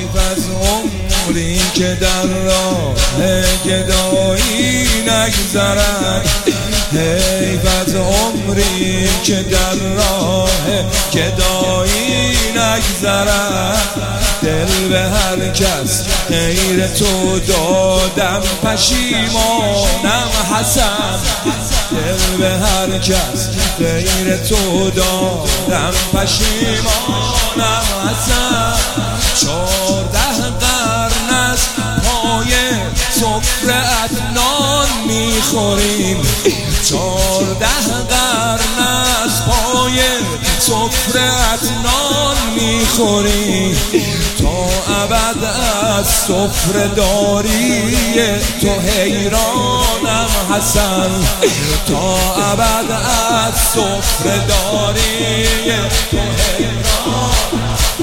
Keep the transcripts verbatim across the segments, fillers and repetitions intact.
از عمری که در راه گدایی نگذرد، حیف از عمری که در راه گدایی نگذرد. دل به هر کس غیر تو دادم پشیمانم حسن، دل به هر کس غیر تو دادم پشیمانم حسن. چارده قرن از پای سفره‌ات نان میخوریم، چارده قرن از پای سفره‌ات نان میخوریم. تا ابد از سفره داری تو حیرانم حسن، تا ابد از سفره داری تو حیرانم.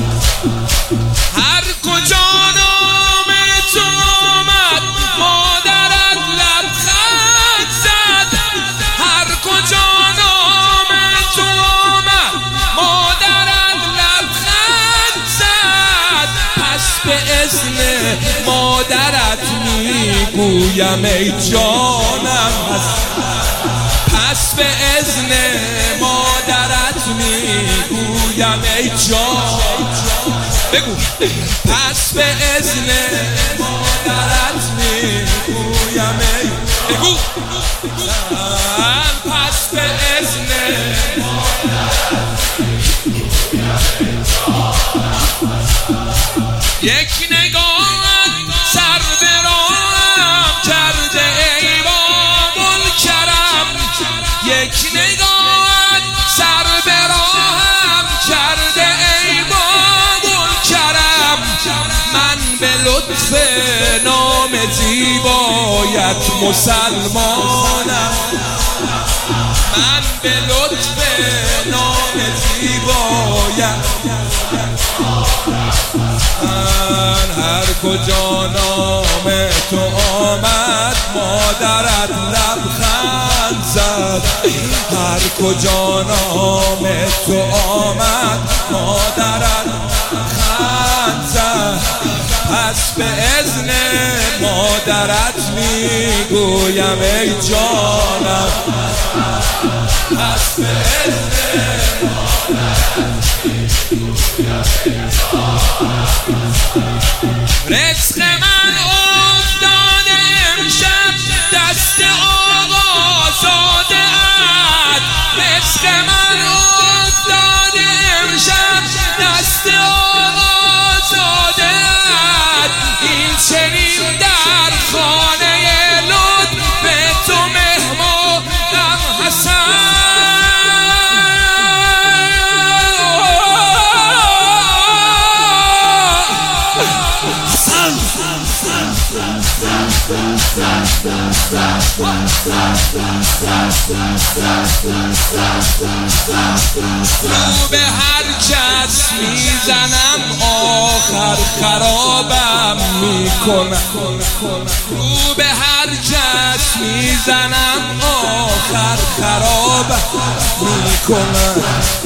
هر کجا نام تو آمد مادرت لبخند زد، هر کجا نام تو آمد مادرت لبخند زد. پس به اذن مادرت میگویم ای جانم حسن، پس به اذن مادرت میگویم ای جانم. بگو پس به اذن مادرت میگویم ای بگو پس به اذن مادرت یک نگاه سر به راهم کرده ای باب الکرم، یک نگاه سر به راهم کرده ای باب الکرم. من به لطف نام زیبایت مسلمانم، من به لطف نام زیبایت. من هر کجا نام تو آمد مادرت لبخند زد، هر کجا نام تو آمد مادرت لبخند زد. پس به اذن مادرت میگویم ای جانم، پس به اذن مادرت میگویم ای جانم. رزق من افتاده امشب دست آقا زاده ات، رزق من افتاده امشب دست آقا زاده ات. این چنین در خانه لطف تو مهمانم حسن. رو به هر کس میزنم آخر خرابم میکنم، رو به هر کس میزنم آخر خرابم میکنم.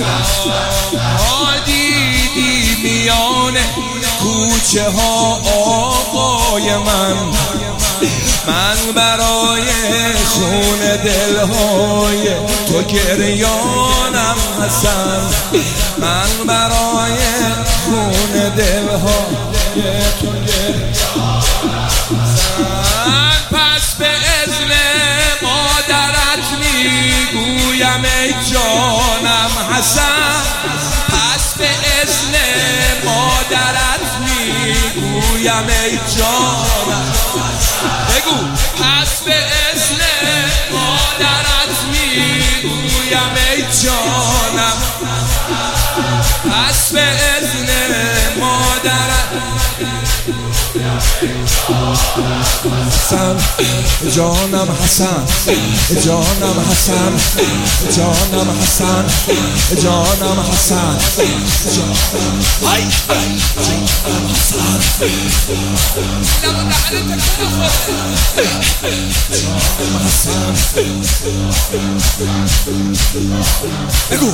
دیدی میان کوچه ها آقای من، من برای خون دلهای تو گریانم حسن، من برای خون دلهای تو گریانم حسن. پس به اذن مادرت میگویم ای جانم حسن، پس به اذن مادرت میگویم ای جانم. بگو پس به اذن مادرت میگویم ای جانم، پس به اذن مادرت حسن جانم حسن جانم حسن جانم حسن جانم حسن های جانم حسن جانم حسن بگو